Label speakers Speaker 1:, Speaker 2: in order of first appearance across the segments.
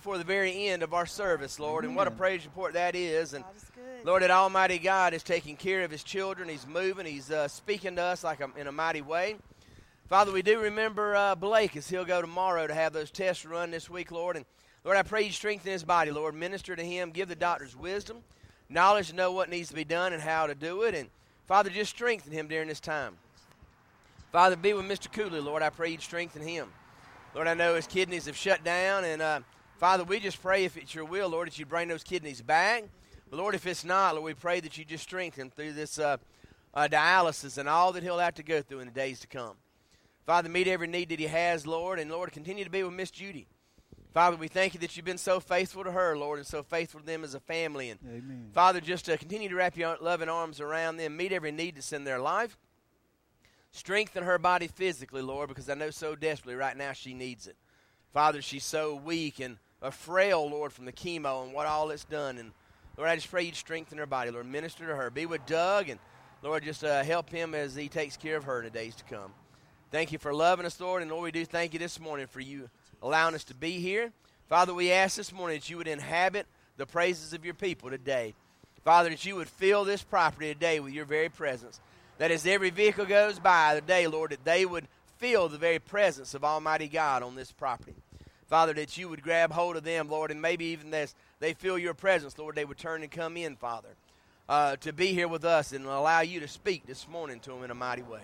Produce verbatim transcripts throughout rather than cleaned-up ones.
Speaker 1: before the very end of our service, Lord, and what a praise report that is. And
Speaker 2: God is good.
Speaker 1: Lord, that Almighty God is taking care of His children. He's moving. He's uh, speaking to us like a, in a mighty way. Father, we do remember uh, Blake as he'll go tomorrow to have those tests run this week, Lord. And Lord, I pray you strengthen his body, Lord. Minister to him. Give the doctors wisdom, knowledge to know what needs to be done and how to do it. And Father, just strengthen him during this time. Father, be with Mister Cooley, Lord. I pray you'd strengthen him. Lord, I know his kidneys have shut down. And uh, Father, we just pray if it's your will, Lord, that you bring those kidneys back. But Lord, if it's not, Lord, we pray that you just strengthen him through this uh, uh, dialysis and all that he'll have to go through in the days to come. Father, meet every need that he has, Lord, and Lord, continue to be with Miss Judy. Father, we thank you that you've been so faithful to her, Lord, and so faithful to them as a family. And
Speaker 3: Amen.
Speaker 1: Father, just uh, continue to wrap your loving arms around them, meet every need that's in their life. Strengthen her body physically, Lord, because I know so desperately right now she needs it. Father, she's so weak and uh, frail, Lord, from the chemo and what all it's done. And Lord, I just pray you'd strengthen her body, Lord. Minister to her. Be with Doug, and Lord, just uh, help him as he takes care of her in the days to come. Thank you for loving us, Lord, and Lord, we do thank you this morning for you allowing us to be here. Father, we ask this morning that you would inhabit the praises of your people today. Father, that you would fill this property today with your very presence. That as every vehicle goes by today, Lord, that they would feel the very presence of Almighty God on this property. Father, that you would grab hold of them, Lord, and maybe even as they feel your presence, Lord, they would turn and come in, Father, uh, to be here with us and allow you to speak this morning to them in a mighty way.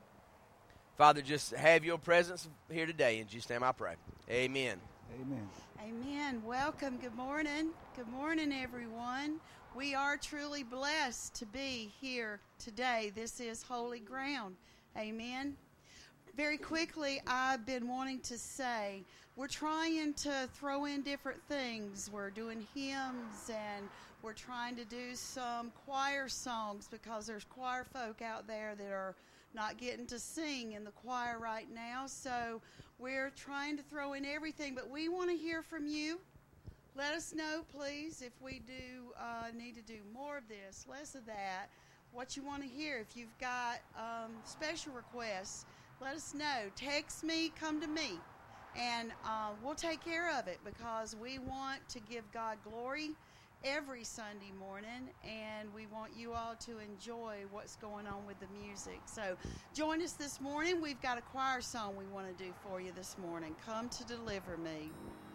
Speaker 1: Father, just have your presence here today. In Jesus' name I pray. Amen.
Speaker 3: Amen.
Speaker 2: Amen. Welcome. Good morning. Good morning, everyone. We are truly blessed to be here today. This is holy ground. Amen. Very quickly, I've been wanting to say, we're trying to throw in different things. We're doing hymns, and we're trying to do some choir songs because there's choir folk out there that are not getting to sing in the choir right now. So we're trying to throw in everything, but we want to hear from you. Let us know, please, if we do uh, need to do more of this, less of that, what you want to hear. If you've got um, special requests, let us know. Text me, come to me, and uh, we'll take care of it because we want to give God glory every Sunday morning, and we want you all to enjoy what's going on with the music. So join us this morning. We've got a choir song we want to do for you this morning. Come to deliver me.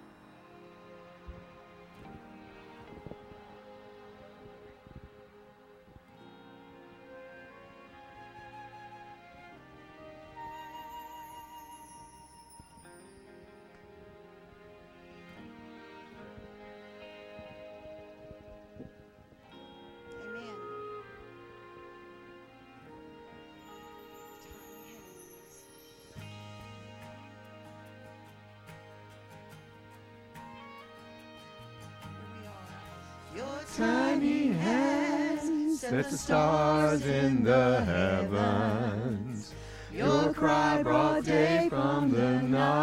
Speaker 4: Tiny hands set the stars in the heavens. Your cry brought day from the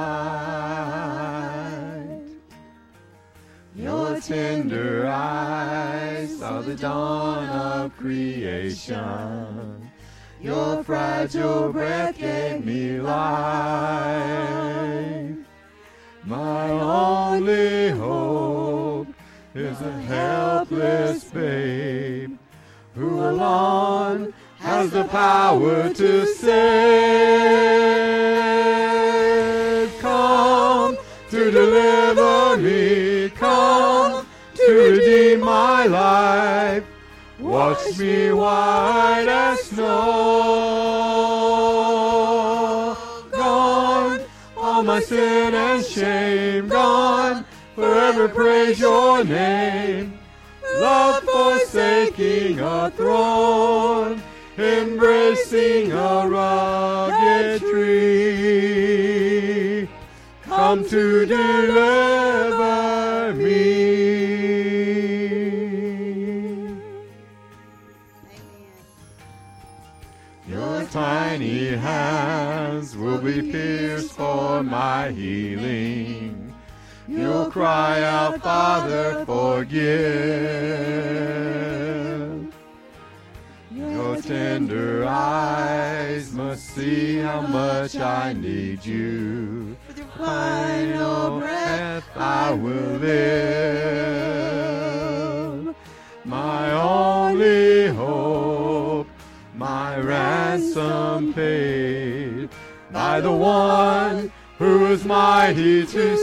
Speaker 4: night. Your tender eyes saw the dawn of creation. Your fragile breath gave me life. My only hope is a helpless babe who alone has the power to save. Come to deliver me, come to redeem my life. Wash me white as snow. Gone, all my sin and shame gone. Forever praise your name. Love forsaking a throne, embracing a rugged tree. Come to deliver me. Your tiny hands will be pierced for my healing. You'll cry out, Father, forgive. Your tender eyes must see how much I need you.
Speaker 2: final breath
Speaker 4: I will live. My only hope, my ransom paid by the one who is mighty to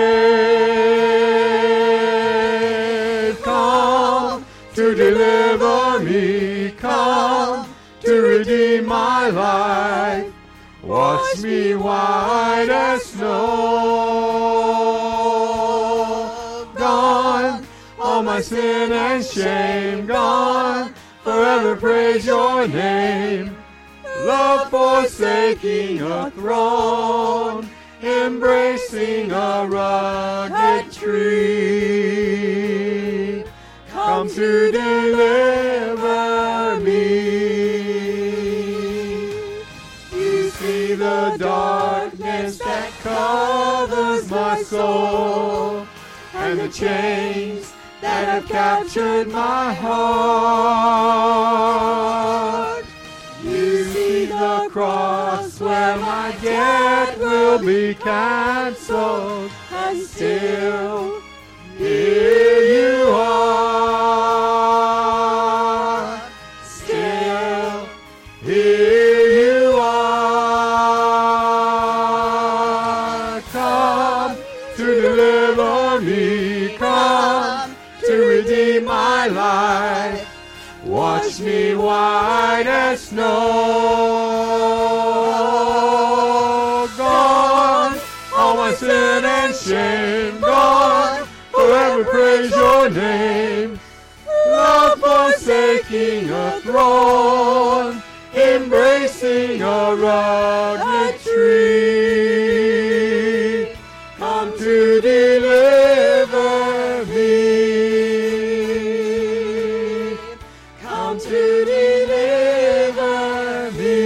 Speaker 4: save. Come to deliver me, come to redeem my life. Wash me white as snow. Gone, all my sin and shame gone. Forever praise your name. Love forsaking a throne, embracing a rugged tree. Come to deliver me. The darkness that covers my soul, and the chains that have captured my heart. You see the cross where my debt will be canceled, and still here you are. Still here you are. Me, come to redeem my life. Wash me white as snow. Gone, all my sin and shame gone. Forever praise your name. Love forsaking a throne, embracing a rugged tree. Come to deliver me. Come to deliver me.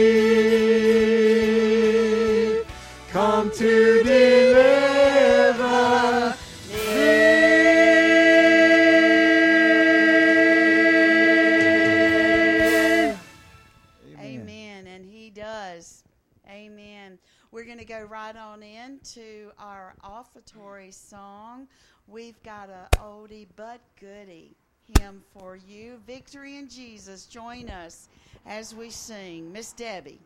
Speaker 4: Come to deliver me.
Speaker 2: Amen. And he does. Amen. We're going to go right on into our offertory song. We've got a oldie but goodie hymn for you. Victory in Jesus. Join us as we sing. Miss Debbie.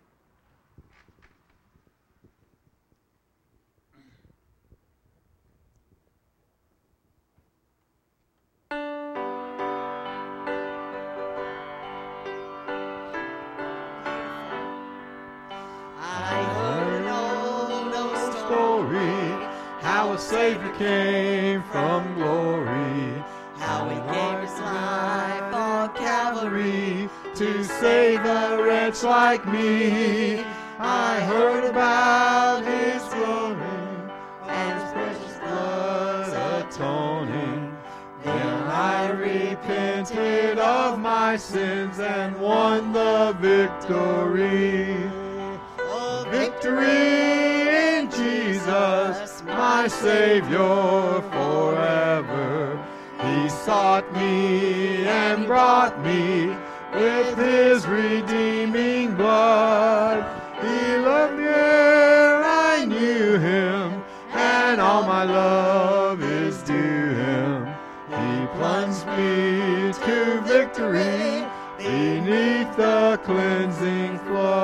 Speaker 4: How a Savior came from glory,
Speaker 2: how he gave his life on
Speaker 4: Calvary to save a wretch like me. I heard about his glory and his precious blood atoning. Then I repented of my sins and won the victory. Oh, victory in Jesus, my Savior forever. He sought me and brought me with his redeeming blood. He loved me ere I knew him, and all my love is due him. He plunged me to victory beneath the cleansing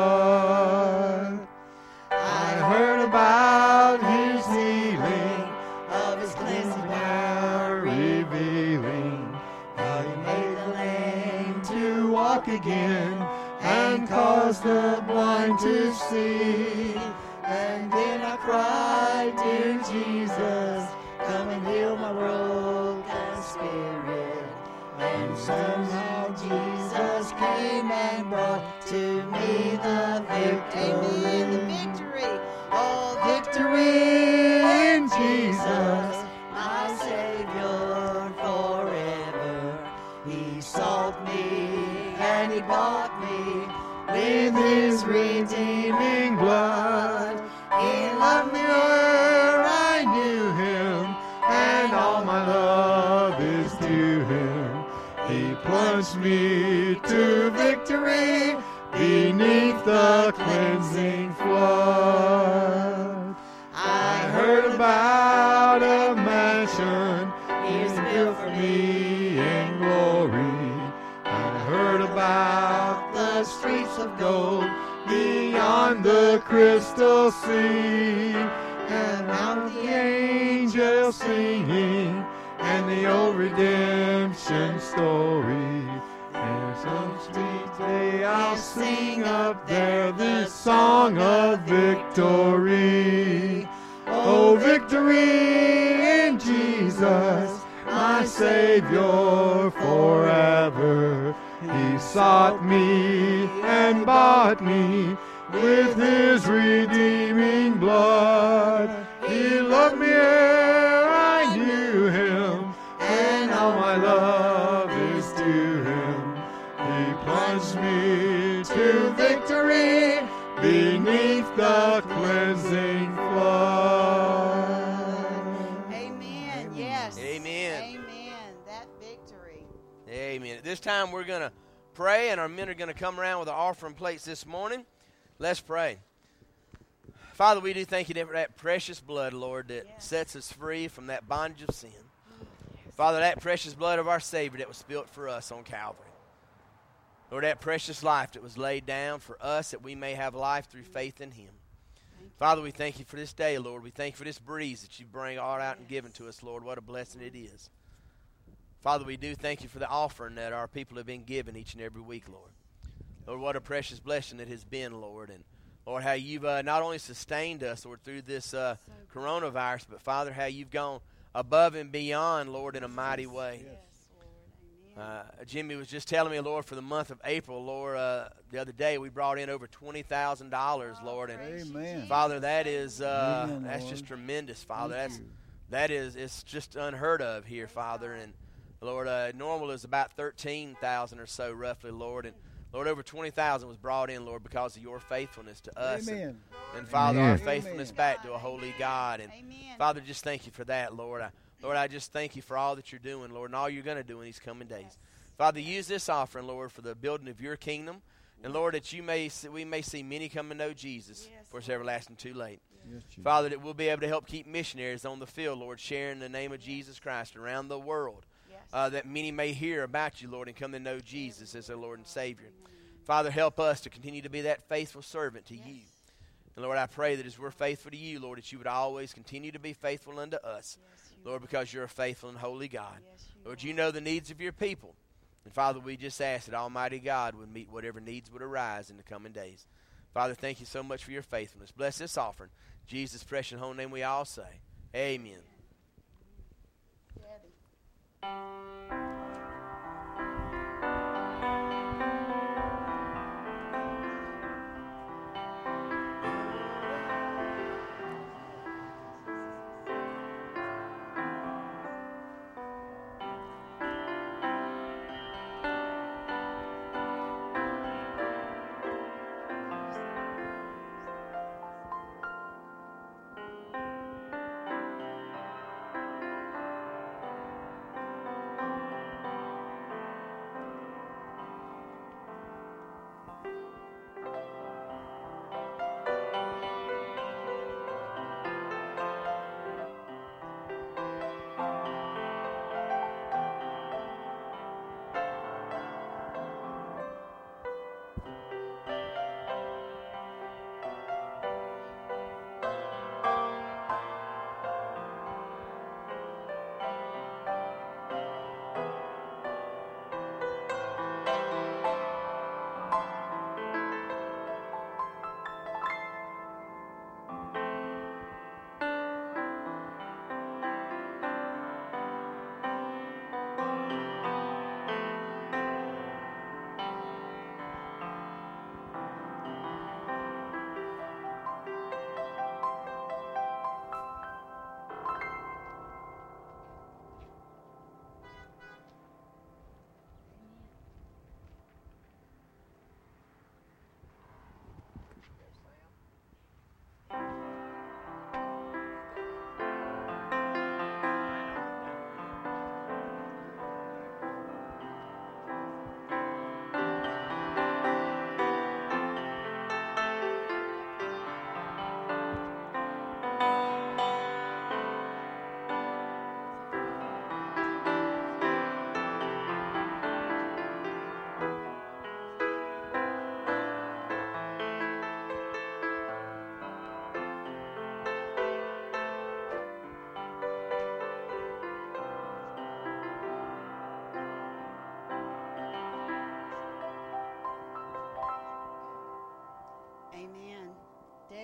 Speaker 4: flood. I heard about his healing, of his cleansing power revealing. He made the lame to walk again and caused the blind to see. And then I cried, dear Jesus, come and heal my broken spirit. And somehow Jesus came and brought to me the victory.
Speaker 2: Amen, the victory.
Speaker 4: Oh, victory in Jesus, my Savior forever. He sought me and he bought me with his redeeming blood. He loved me ere I knew him, and all my love is due him. He plunged me to victory beneath the cleansing flood. I
Speaker 2: is built for
Speaker 4: me in glory. I heard about the streets of gold beyond the crystal sea, and how the angels singing, and the old redemption story. And some sweet day I'll sing up there this song of victory. Oh, victory in Jesus, my Savior forever. He sought me and bought me with His redeeming blood. He loved me ere I knew Him, and all my love is to Him. He plunged me to victory beneath the cleansing flood.
Speaker 2: Amen. Yes.
Speaker 1: Amen.
Speaker 2: Amen. That victory.
Speaker 1: Amen. At this time, we're going to pray, and our men are going to come around with the offering plates this morning. Let's pray. Father, we do thank you for that precious blood, Lord, that
Speaker 2: Yes.
Speaker 1: sets us free from that bondage of sin. Father, that precious blood of our Savior that was spilt for us on Calvary. Lord, that precious life that was laid down for us that we may have life through faith in Him. Father, we thank you for this day, Lord. We thank you for this breeze that you bring all out and given to us, Lord. What a blessing it is. Father, we do thank you for the offering that our people have been given each and every week, Lord. Lord, what a precious blessing it has been, Lord. And, Lord, how you've uh, not only sustained us, Lord, through this uh, coronavirus, but, Father, how you've gone above and beyond, Lord, in a mighty way.
Speaker 2: Yes, Lord. Amen.
Speaker 1: Uh, Jimmy was just telling me, Lord, for the month of April, Lord, uh, the other day we brought in over twenty thousand dollars, Lord. And,
Speaker 2: Praise you,
Speaker 3: Amen.
Speaker 2: Jesus.
Speaker 1: Father, that is uh,
Speaker 3: Amen,
Speaker 1: that's
Speaker 3: Lord.
Speaker 1: just tremendous, Father.
Speaker 3: Thank
Speaker 1: That's
Speaker 3: you.
Speaker 1: that is it's just unheard of here, Father. And Lord, uh, normal is about thirteen thousand or so, roughly, Lord. And Lord, over twenty thousand was brought in, Lord, because of your faithfulness to us. And,
Speaker 3: Amen.
Speaker 1: and Father,
Speaker 4: Amen.
Speaker 1: our faithfulness
Speaker 3: Amen.
Speaker 1: back to a holy God. And
Speaker 2: Amen.
Speaker 1: Father, just thank you for that, Lord. I, Lord, I just thank you for all that you're doing, Lord, and all you're going to do in these coming days. Father, use this offering, Lord, for the building of your kingdom. And Lord, that you may see, we may see many come to know Jesus,
Speaker 2: Yes,
Speaker 1: for it's
Speaker 2: Lord.
Speaker 1: everlasting too late.
Speaker 3: Yes, Jesus.
Speaker 1: Father, that we'll be able to help keep missionaries on the field, Lord, sharing the name of Jesus Christ around the world,
Speaker 2: Yes.
Speaker 1: uh, that many may hear about you, Lord, and come to know Jesus as their Lord and Savior. Father, help us to continue to be that faithful servant to you. And Lord, I pray that as we're faithful to you, Lord, that you would always continue to be faithful unto us,
Speaker 2: Yes, you
Speaker 1: Lord, because you're a faithful and holy God.
Speaker 2: Yes, you
Speaker 1: Lord,
Speaker 2: are.
Speaker 1: you know the needs of your people. And Father, we just ask that Almighty God would meet whatever needs would arise in the coming days. Father, thank you so much for your faithfulness. Bless this offering. In Jesus' precious and holy name we all say, amen.
Speaker 2: Debbie.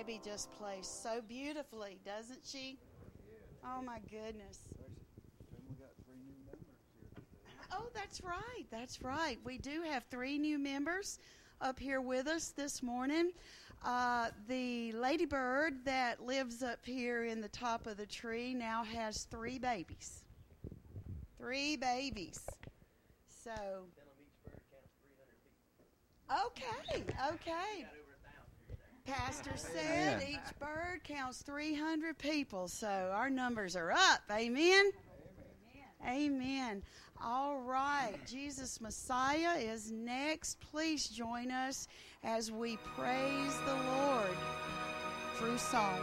Speaker 2: Debbie just plays so beautifully, doesn't she? Oh, my goodness. Oh, that's right. That's right. We do have three new members up here with us this morning. Uh, the ladybird that lives up here in the top of the tree now has three babies. Three babies. So, okay, okay. Pastor said each bird counts three hundred people, so our numbers are up. Amen? Amen. Amen. All right, Jesus Messiah is next. Please join us as we praise the Lord through song.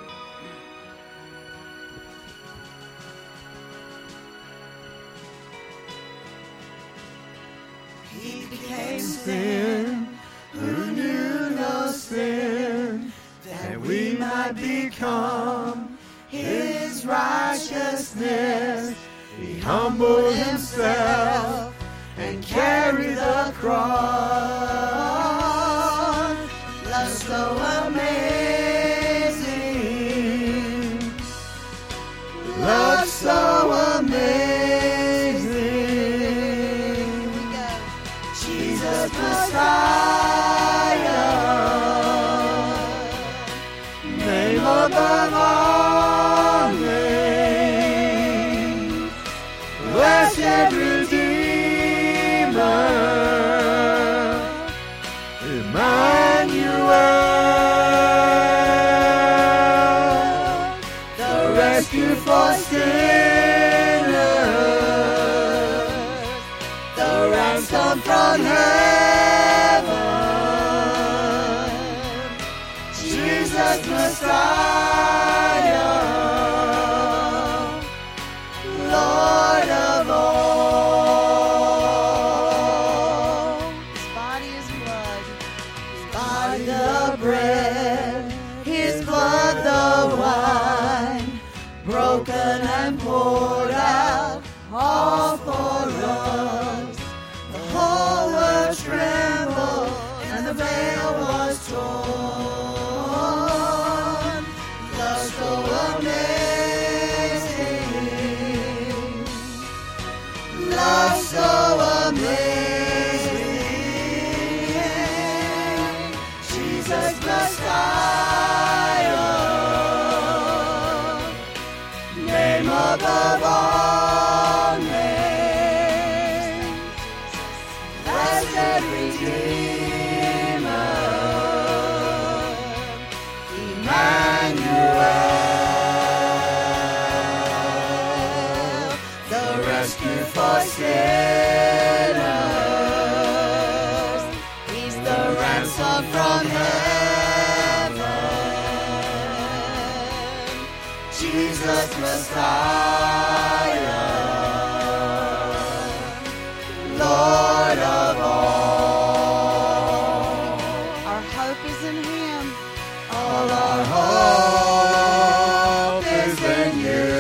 Speaker 4: He became sin, who knew no sin, that we might become His righteousness. He humbled Himself and carried the cross. Love so amazing, love so amazing. Jesus Messiah, name above all names, blessed Redeemer, Emmanuel, the rescue for sinners, the ransom from heaven, Jesus Messiah, Lord of all.
Speaker 2: His body is blood.
Speaker 4: His body the bread, His blood the wine, broken and poured out all for us. The whole world trembled and the veil was torn. Love so amazing, love so amazing, Jesus Messiah, name above all names, blessed Redeemer, Emmanuel, the rescue for sinners. He's the ransom from heaven, Jesus Messiah, Lord of all.
Speaker 2: Our hope is in Him.
Speaker 4: All our hope is in you.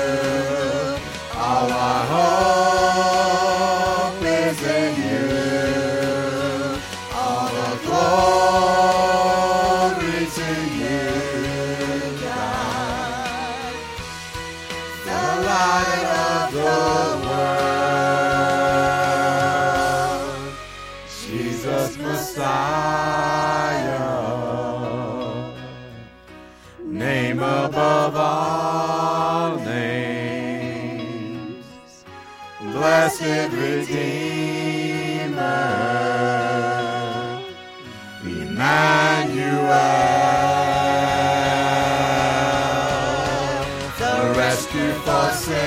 Speaker 4: All our hope is in you. All the glory to you, God, the light of the world, Jesus Messiah, name above all names, blessed Redeemer, Emmanuel, the rescue for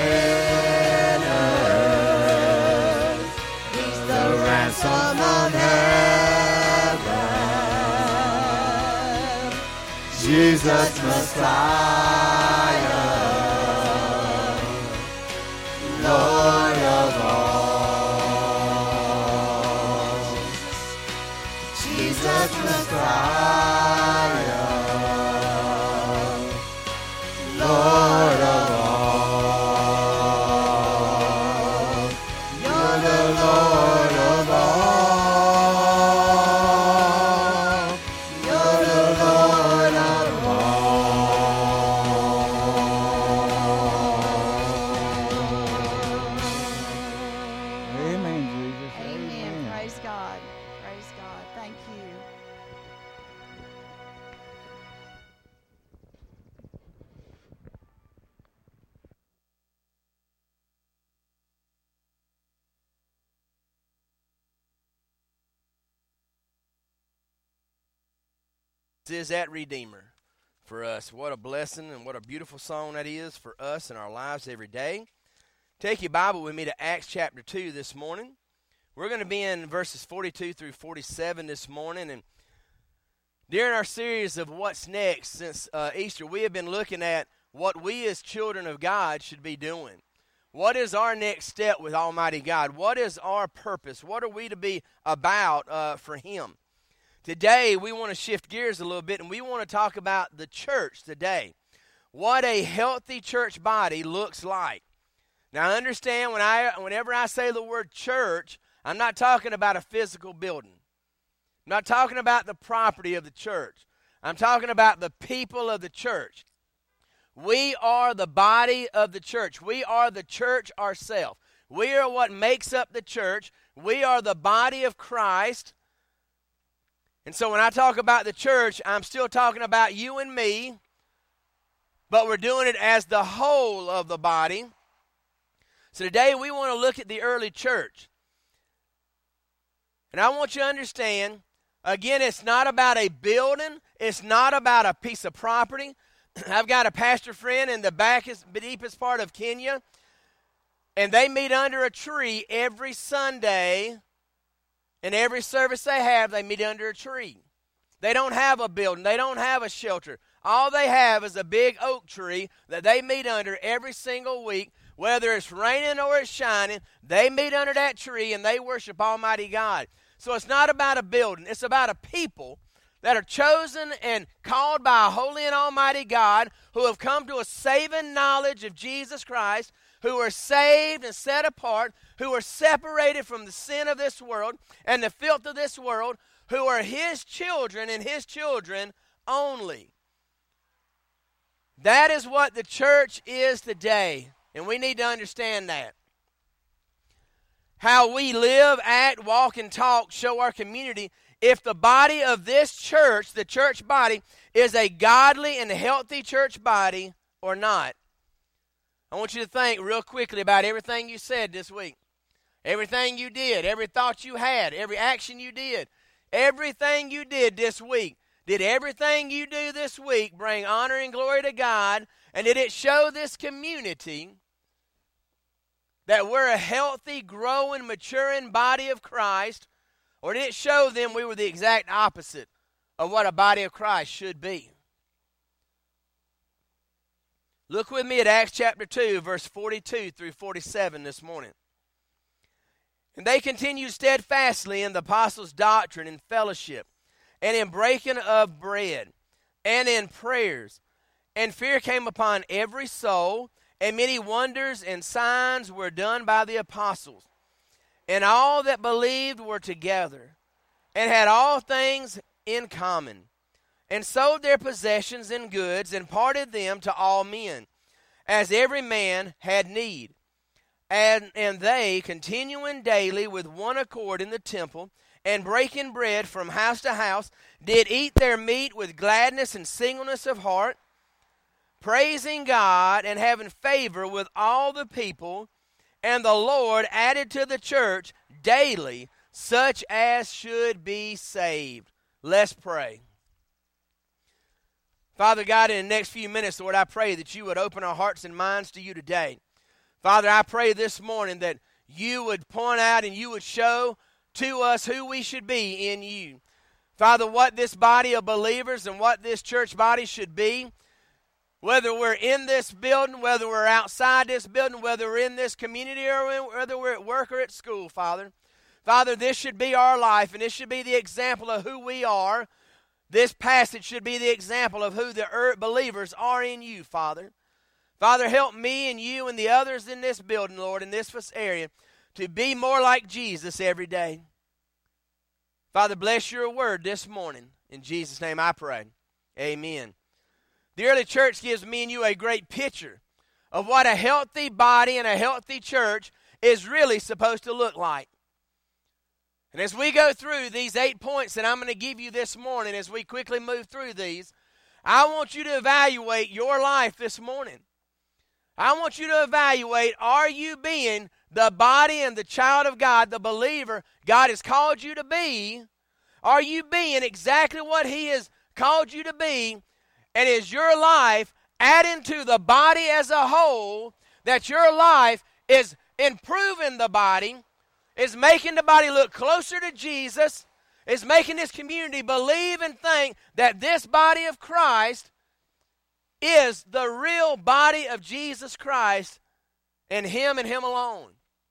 Speaker 4: sinners. He's the ransom of heaven, Jesus Messiah, Lord of all. Jesus Messiah, Lord of all. You're the Lord of all. You're the Lord of all.
Speaker 1: Is that Redeemer for us. What a blessing and what a beautiful song that is for us in our lives every day. Take your Bible with me to Acts chapter two this morning. We're going to be in verses forty-two through forty-seven this morning. And during our series of What's Next since uh, Easter, we have been looking at what we as children of God should be doing. What is our next step with Almighty God? What is our purpose? What are we to be about uh, for Him? Today, we want to shift gears a little bit, and we want to talk about the church today. What a healthy church body looks like. Now, understand, when I, whenever I say the word church, I'm not talking about a physical building. I'm not talking about the property of the church. I'm talking about the people of the church. We are the body of the church. We are the church ourselves. We are what makes up the church. We are the body of Christ. And so when I talk about the church, I'm still talking about you and me, but we're doing it as the whole of the body. So today we want to look at the early church. And I want you to understand, again, it's not about a building. It's not about a piece of property. I've got a pastor friend in the back, the deepest part of Kenya, and they meet under a tree every Sunday. And every service they have, they meet under a tree. They don't have a building. They don't have a shelter. All they have is a big oak tree that they meet under every single week. Whether it's raining or it's shining, they meet under that tree and they worship Almighty God. So it's not about a building. It's about a people that are chosen and called by a holy and almighty God who have come to a saving knowledge of Jesus Christ, who are saved and set apart, who are separated from the sin of this world and the filth of this world, who are His children and His children only. That is what the church is today, and we need to understand that. How we live, act, walk, and talk show our community if the body of this church, the church body, is a godly and healthy church body or not. I want you to think real quickly about everything you said this week. Everything you did, every thought you had, every action you did, everything you did this week. Did everything you do this week bring honor and glory to God? And did it show this community that we're a healthy, growing, maturing body of Christ? Or did it show them we were the exact opposite of what a body of Christ should be? Look with me at Acts chapter two, verse forty-two through forty-seven this morning. And they continued steadfastly in the apostles' doctrine and fellowship, and in breaking of bread, and in prayers. And fear came upon every soul, and many wonders and signs were done by the apostles. And all that believed were together, and had all things in common, and sold their possessions and goods, and parted them to all men, as every man had need. And, and they, continuing daily with one accord in the temple, and breaking bread from house to house, did eat their meat with gladness and singleness of heart, praising God and having favor with all the people. And the Lord added to the church daily such as should be saved. Let's pray. Father God, in the next few minutes, Lord, I pray that you would open our hearts and minds to you today. Father, I pray this morning that you would point out and you would show to us who we should be in you. Father, what this body of believers and what this church body should be, whether we're in this building, whether we're outside this building, whether we're in this community or whether we're at work or at school, Father. Father, this should be our life, and this should be the example of who we are. This passage should be the example of who the believers are in you, Father. Father, help me and you and the others in this building, Lord, in this area, to be more like Jesus every day. Father, bless your word this morning. In Jesus' name I pray. Amen. The early church gives me and you a great picture of what a healthy body and a healthy church is really supposed to look like. And as we go through these eight points that I'm going to give you this morning, as we quickly move through these, I want you to evaluate your life this morning. I want you to evaluate, are you being the body and the child of God, the believer God has called you to be? Are you being exactly what He has called you to be, and is your life adding to the body as a whole, that your life is improving the body, is making the body look closer to Jesus, is making this community believe and think that this body of Christ is the real body of Jesus Christ and Him and Him alone.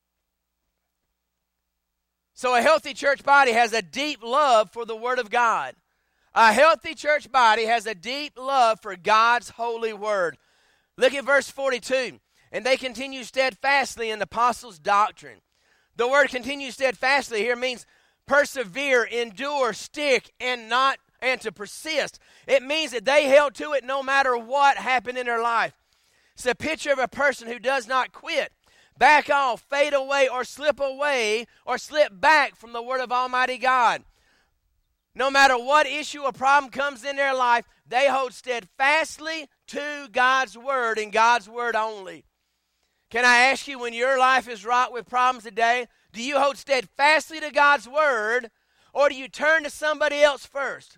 Speaker 1: So a healthy church body has a deep love for the Word of God. A healthy church body has a deep love for God's holy Word. Look at verse forty-two. And they continue steadfastly in the apostles' doctrine. The word continue steadfastly here means persevere, endure, stick, and not and to persist. It means that they held to it no matter what happened in their life. It's a picture of a person who does not quit, back off, fade away, or slip away, or slip back from the Word of Almighty God. No matter what issue or problem comes in their life, they hold steadfastly to God's Word and God's Word only. Can I ask you, when your life is wrought with problems today, do you hold steadfastly to God's Word, or do you turn to somebody else first?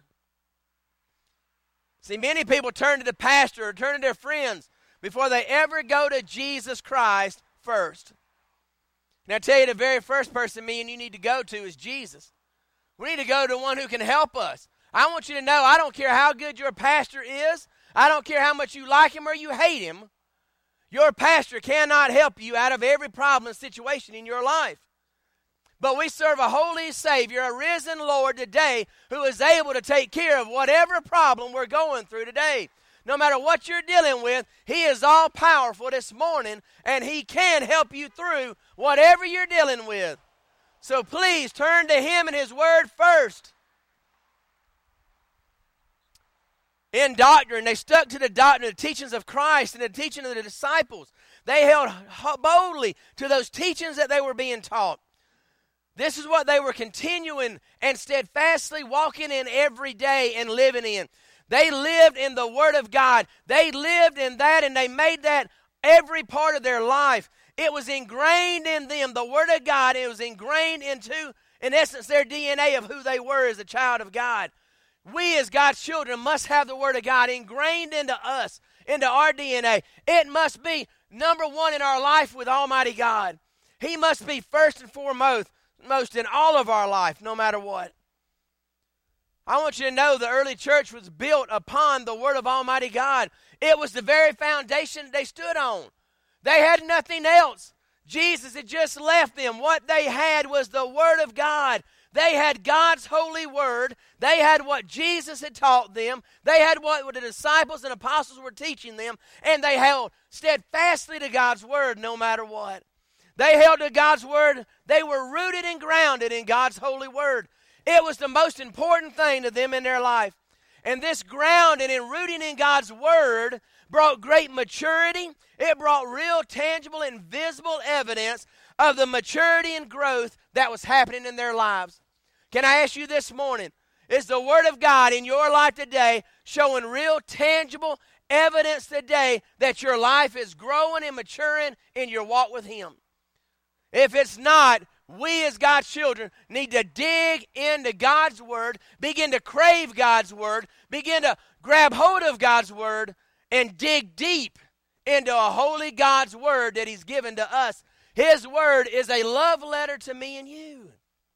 Speaker 1: See, many people turn to the pastor or turn to their friends before they ever go to Jesus Christ first. Now, I tell you, the very first person me and you need to go to is Jesus. We need to go to one who can help us. I want you to know, I don't care how good your pastor is. I don't care how much you like him or you hate him. Your pastor cannot help you out of every problem and situation in your life. But we serve a holy Savior, a risen Lord today, who is able to take care of whatever problem we're going through today. No matter what you're dealing with, He is all powerful this morning, and He can help you through whatever you're dealing with. So please turn to Him and His Word first. In doctrine, they stuck to the doctrine, the teachings of Christ and the teaching of the disciples. They held boldly to those teachings that they were being taught. This is what they were continuing and steadfastly walking in every day and living in. They lived in the Word of God. They lived in that, and they made that every part of their life. It was ingrained in them, the Word of God. It was ingrained into, in essence, their D N A of who they were as a child of God. We as God's children must have the Word of God ingrained into us, into our D N A. It must be number one in our life with Almighty God. He must be first and foremost most in all of our life, no matter what. I want you to know the early church was built upon the Word of Almighty God. It was the very foundation they stood on. They had nothing else. Jesus had just left them. What they had was the Word of God. They had God's holy Word. They had what Jesus had taught them. They had what the disciples and apostles were teaching them. And they held steadfastly to God's Word no matter what. They held to God's Word. They were rooted and grounded in God's holy Word. It was the most important thing to them in their life. And this grounding and rooting in God's Word brought great maturity. It brought real, tangible, and visible evidence of the maturity and growth that was happening in their lives. Can I ask you this morning, is the Word of God in your life today showing real, tangible evidence today that your life is growing and maturing in your walk with Him? If it's not, we as God's children need to dig into God's Word, begin to crave God's Word, begin to grab hold of God's Word, and dig deep into a holy God's Word that He's given to us. His Word is a love letter to me and you.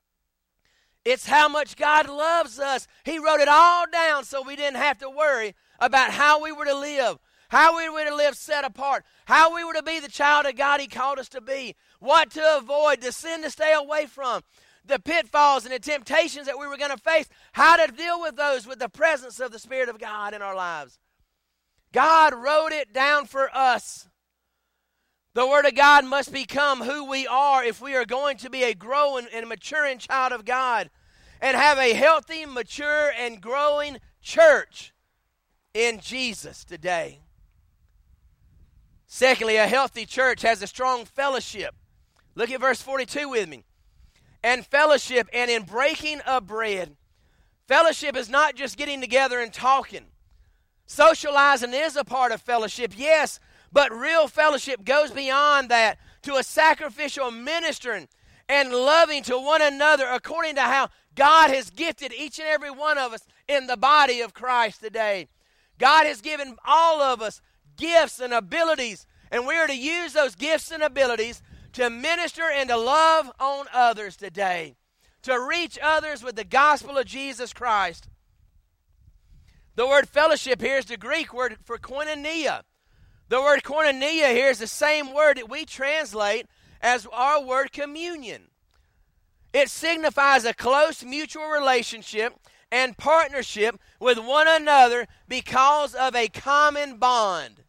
Speaker 1: It's how much God loves us. He wrote it all down so we didn't have to worry about how we were to live, how we were to live set apart, how we were to be the child of God He called us to be, what to avoid, the sin to stay away from, the pitfalls and the temptations that we were going to face, how to deal with those with the presence of the Spirit of God in our lives. God wrote it down for us. The Word of God must become who we are if we are going to be a growing and maturing child of God and have a healthy, mature, and growing church in Jesus today. Secondly, a healthy church has a strong fellowship. Look at verse forty-two with me. And fellowship, and in breaking of bread. Fellowship is not just getting together and talking. Socializing is a part of fellowship, yes, but real fellowship goes beyond that to a sacrificial ministering and loving to one another according to how God has gifted each and every one of us in the body of Christ today. God has given all of us gifts and abilities, and we are to use those gifts and abilities to minister and to love on others today, to reach others with the gospel of Jesus Christ. The word fellowship here is the Greek word for koinonia. The word koinonia here is the same word that we translate as our word communion. It signifies a close mutual relationship and partnership with one another because of a common bond.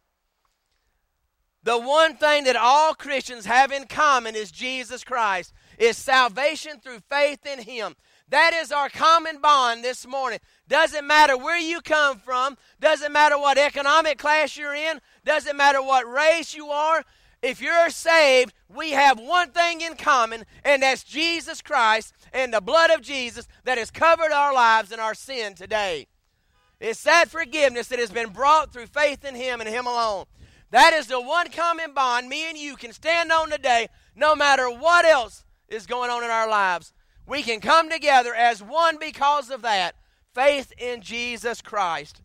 Speaker 1: The one thing that all Christians have in common is Jesus Christ, is salvation through faith in Him. That is our common bond this morning. Doesn't matter where you come from, doesn't matter what economic class you're in, doesn't matter what race you are. If you're saved, we have one thing in common, and that's Jesus Christ and the blood of Jesus that has covered our lives and our sin today. It's that forgiveness that has been brought through faith in Him and Him alone. That is the one common bond me and you can stand on today, no matter what else is going on in our lives. We can come together as one because of that, faith in Jesus Christ.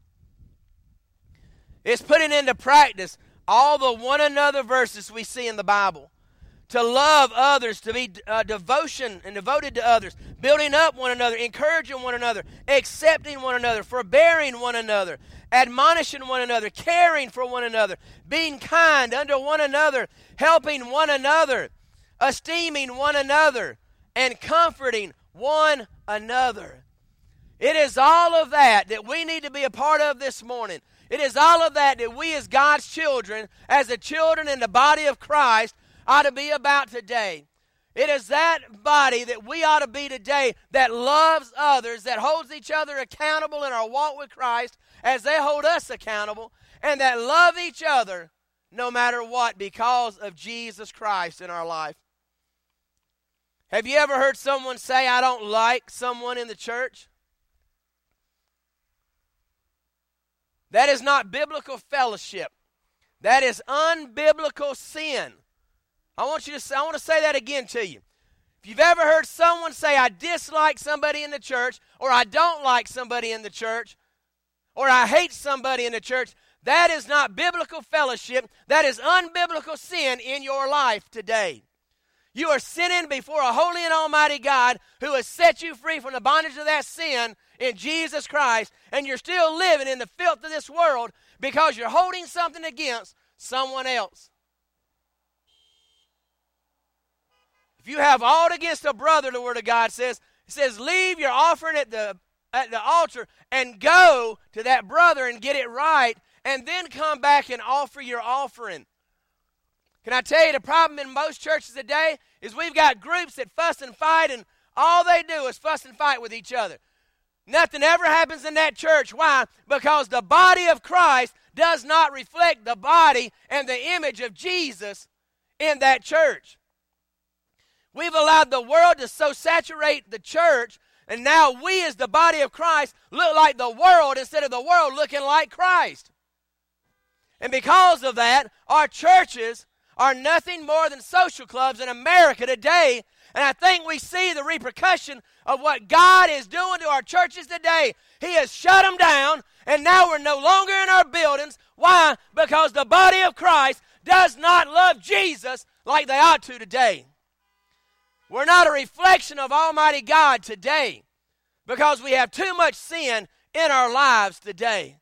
Speaker 1: It's putting into practice all the one another verses we see in the Bible. To love others, to be uh, devotion and devoted to others, building up one another, encouraging one another, accepting one another, forbearing one another, admonishing one another, caring for one another, being kind unto one another, helping one another, esteeming one another, and comforting one another. It is all of that that we need to be a part of this morning. It is all of that that we as God's children, as the children in the body of Christ, ought to be about today. It is that body that we ought to be today that loves others, that holds each other accountable in our walk with Christ as they hold us accountable, and that love each other no matter what because of Jesus Christ in our life. Have you ever heard someone say, I don't like someone in the church? That is not biblical fellowship. That is unbiblical sin. I want you to say, I want to say that again to you. If you've ever heard someone say, I dislike somebody in the church, or I don't like somebody in the church, or I hate somebody in the church, that is not biblical fellowship. That is unbiblical sin in your life today. You are sinning before a holy and almighty God who has set you free from the bondage of that sin in Jesus Christ, and you're still living in the filth of this world because you're holding something against someone else. If you have aught against a brother, the Word of God says, it says, leave your offering at the at the altar and go to that brother and get it right, and then come back and offer your offering. Can I tell you the problem in most churches today is we've got groups that fuss and fight, and all they do is fuss and fight with each other. Nothing ever happens in that church. Why? Because the body of Christ does not reflect the body and the image of Jesus in that church. We've allowed the world to so saturate the church, and now we as the body of Christ look like the world instead of the world looking like Christ. And because of that, our churches are nothing more than social clubs in America today. And I think we see the repercussion of what God is doing to our churches today. He has shut them down, and now we're no longer in our buildings. Why? Because the body of Christ does not love Jesus like they ought to today. We're not a reflection of Almighty God today because we have too much sin in our lives today.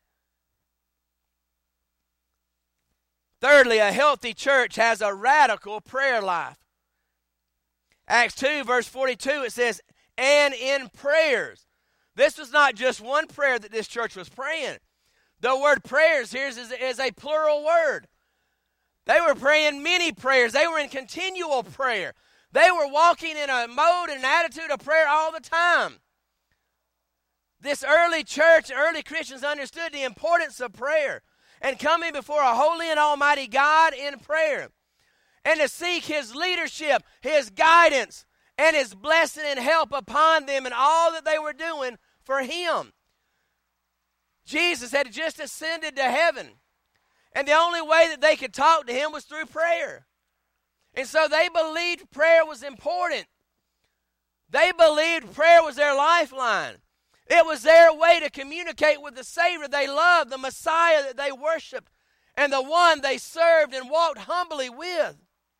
Speaker 1: Thirdly, a healthy church has a radical prayer life. Acts two, verse forty-two, it says, and in prayers. This was not just one prayer that this church was praying. The word prayers here is, is a plural word. They were praying many prayers. They were in continual prayer. They were walking in a mode and an attitude of prayer all the time. This early church, early Christians understood the importance of prayer and coming before a holy and almighty God in prayer, and to seek His leadership, His guidance, and His blessing and help upon them in all that they were doing for Him. Jesus had just ascended to heaven, and the only way that they could talk to Him was through prayer. And so they believed prayer was important. They believed prayer was their lifeline. It was their way to communicate with the Savior they loved, the Messiah that they worshiped, and the one they served and walked humbly with.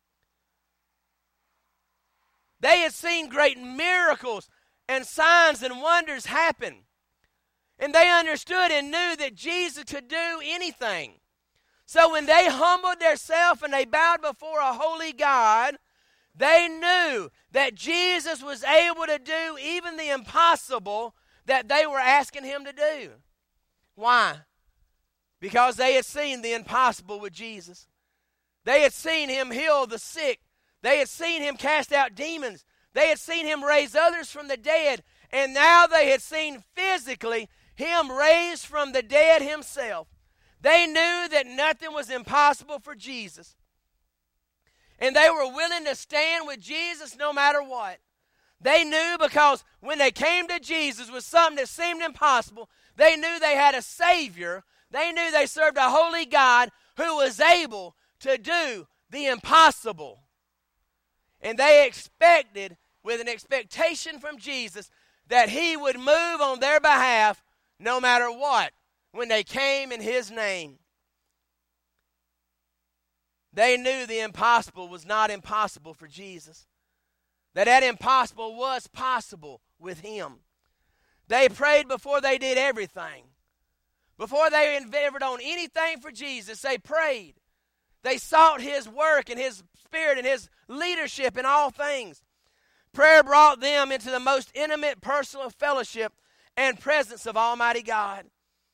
Speaker 1: They had seen great miracles and signs and wonders happen. And they understood and knew that Jesus could do anything. So when they humbled themselves and they bowed before a holy God, they knew that Jesus was able to do even the impossible that they were asking him to do. Why? Because they had seen the impossible with Jesus. They had seen him heal the sick. They had seen him cast out demons. They had seen him raise others from the dead. And now they had seen physically him raised from the dead himself. They knew that nothing was impossible for Jesus. And they were willing to stand with Jesus no matter what. They knew because when they came to Jesus with something that seemed impossible, they knew they had a Savior. They knew they served a holy God who was able to do the impossible. And they expected, with an expectation from Jesus, that he would move on their behalf no matter what when they came in his name. They knew the impossible was not impossible for Jesus. That that impossible was possible with him. They prayed before they did everything. Before they endeavored on anything for Jesus, they prayed. They sought his work and his spirit and his leadership in all things. Prayer brought them into the most intimate personal fellowship and presence of Almighty God.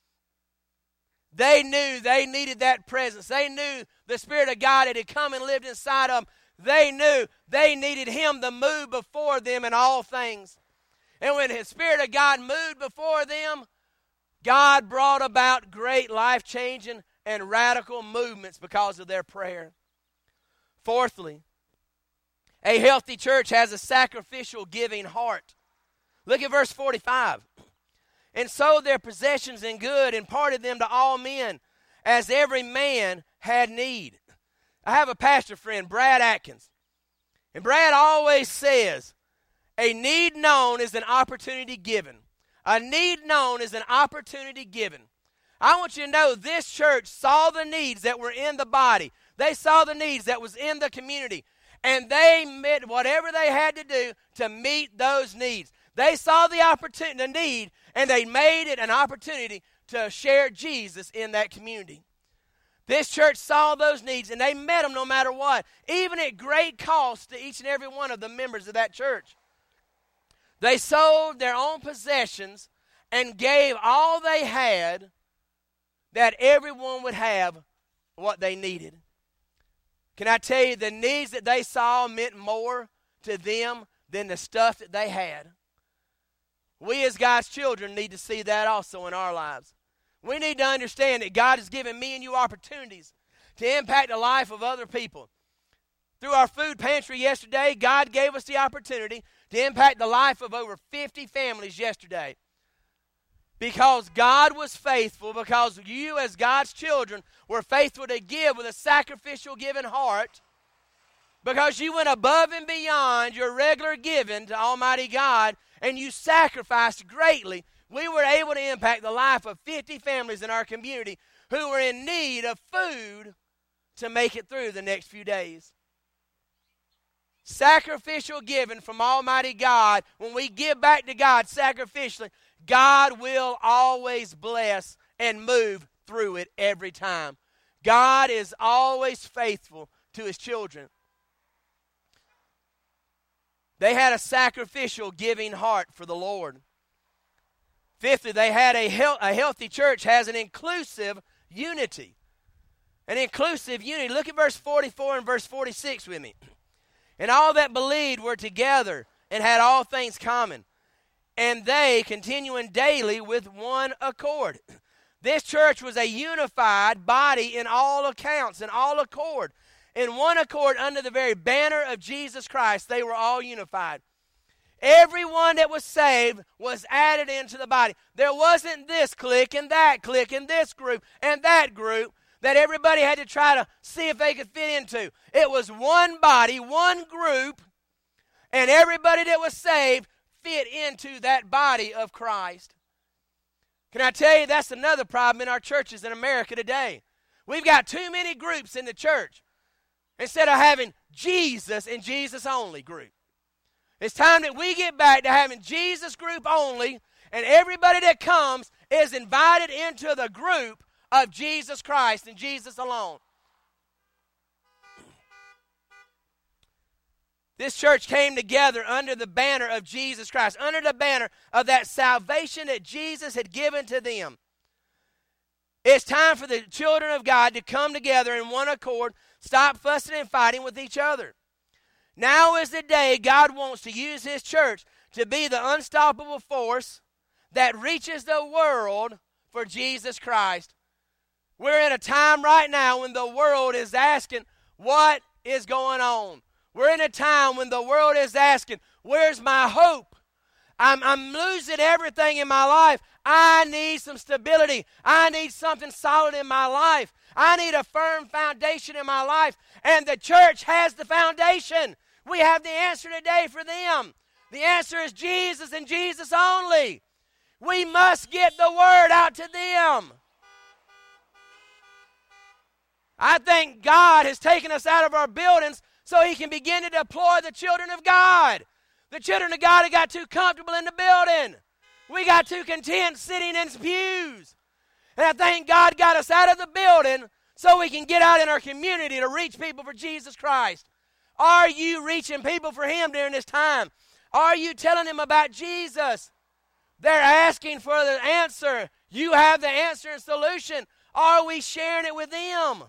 Speaker 1: They knew they needed that presence. They knew the Spirit of God that had come and lived inside of them. They knew they needed him to move before them in all things. And when the Spirit of God moved before them, God brought about great life-changing and radical movements because of their prayer. Fourthly, a healthy church has a sacrificial giving heart. Look at verse forty-five. And sold their possessions in good and parted them to all men, as every man had need. I have a pastor friend, Brad Atkins. And Brad always says, a need known is an opportunity given. A need known is an opportunity given. I want you to know this church saw the needs that were in the body. They saw the needs that was in the community. And they met whatever they had to do to meet those needs. They saw the opportunity, the need, and they made it an opportunity to share Jesus in that community. This church saw those needs, and they met them no matter what, even at great cost to each and every one of the members of that church. They sold their own possessions and gave all they had that everyone would have what they needed. Can I tell you, the needs that they saw meant more to them than the stuff that they had. We as God's children need to see that also in our lives. We need to understand that God has given me and you opportunities to impact the life of other people. Through our food pantry yesterday, God gave us the opportunity to impact the life of over fifty families yesterday. Because God was faithful, because you as God's children were faithful to give with a sacrificial giving heart, because you went above and beyond your regular giving to Almighty God, and you sacrificed greatly, we were able to impact the life of fifty families in our community who were in need of food to make it through the next few days. Sacrificial giving from Almighty God, when we give back to God sacrificially, God will always bless and move through it every time. God is always faithful to his children. They had a sacrificial giving heart for the Lord. Fifthly, they had a, health, a healthy church has an inclusive unity. An inclusive unity. Look at verse forty-four and verse forty-six with me. And all that believed were together and had all things common. And they, continuing daily with one accord. This church was a unified body in all accounts, in all accord. In one accord under the very banner of Jesus Christ, they were all unified. Everyone that was saved was added into the body. There wasn't this clique and that clique and this group and that group that everybody had to try to see if they could fit into. It was one body, one group, and everybody that was saved fit into that body of Christ. Can I tell you, that's another problem in our churches in America today. We've got too many groups in the church instead of having Jesus and Jesus only group. It's time that we get back to having Jesus group only, and everybody that comes is invited into the group of Jesus Christ and Jesus alone. This church came together under the banner of Jesus Christ, under the banner of that salvation that Jesus had given to them. It's time for the children of God to come together in one accord, stop fussing and fighting with each other. Now is the day God wants to use His church to be the unstoppable force that reaches the world for Jesus Christ. We're in a time right now when the world is asking, what is going on? We're in a time when the world is asking, where's my hope? I'm, I'm losing everything in my life. I need some stability. I need something solid in my life. I need a firm foundation in my life. And the church has the foundation. We have the answer today for them. The answer is Jesus and Jesus only. We must get the word out to them. I think God has taken us out of our buildings so He can begin to deploy the children of God. The children of God have got too comfortable in the building. We got too content sitting in pews. And I think God got us out of the building so we can get out in our community to reach people for Jesus Christ. Are you reaching people for Him during this time? Are you telling them about Jesus? They're asking for the answer. You have the answer and solution. Are we sharing it with them?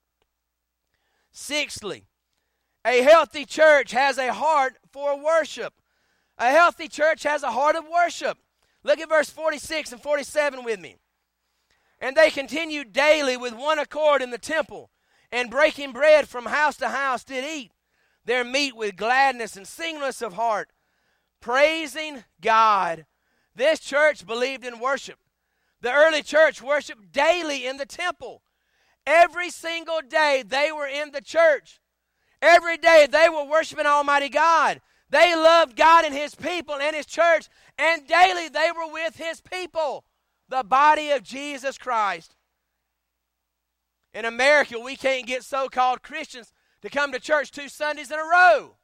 Speaker 1: Sixthly, a healthy church has a heart for worship. A healthy church has a heart of worship. Look at verse forty-six and forty-seven with me. And they continued daily with one accord in the temple, and breaking bread from house to house did eat their meat with gladness and singleness of heart, praising God. This church believed in worship. The early church worshiped daily in the temple. Every single day they were in the church. Every day they were worshiping Almighty God. They loved God and His people and His church, and daily they were with His people, the body of Jesus Christ. In America, we can't get so-called Christians to come to church two Sundays in a row.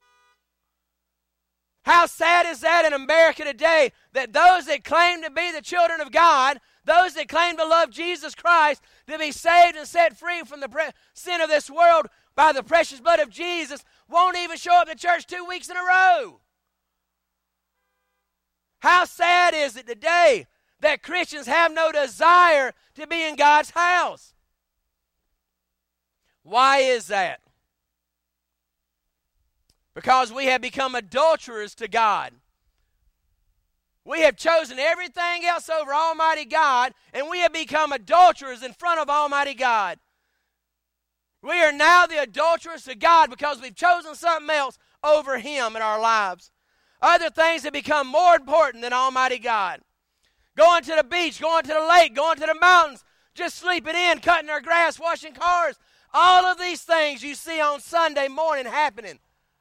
Speaker 1: How sad is that in America today, that those that claim to be the children of God, those that claim to love Jesus Christ, to be saved and set free from the pre- sin of this world by the precious blood of Jesus, won't even show up to church two weeks in a row. How sad is it today that Christians have no desire to be in God's house? Why is that? Because we have become adulterers to God. We have chosen everything else over Almighty God, and we have become adulterers in front of Almighty God. We are now the adulterers to God because we've chosen something else over Him in our lives. Other things have become more important than Almighty God. Going to the beach, going to the lake, going to the mountains, just sleeping in, cutting our grass, washing cars. All of these things you see on Sunday morning happening.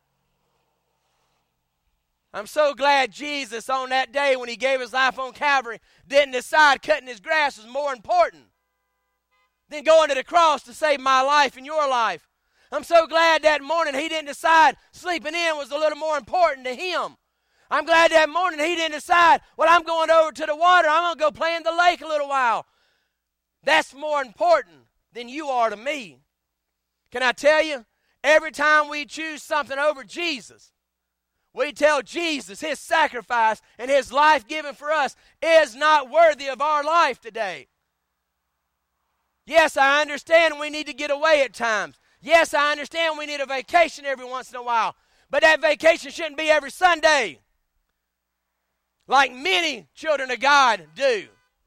Speaker 1: I'm so glad Jesus on that day when He gave His life on Calvary didn't decide cutting His grass was more important than going to the cross to save my life and your life. I'm so glad that morning He didn't decide sleeping in was a little more important to Him. I'm glad that morning He didn't decide, well, I'm going over to the water. I'm going to go play in the lake a little while. That's more important than you are to me. Can I tell you, every time we choose something over Jesus, we tell Jesus His sacrifice and His life given for us is not worthy of our life today. Yes, I understand we need to get away at times. Yes, I understand we need a vacation every once in a while. But that vacation shouldn't be every Sunday, like many children of God do.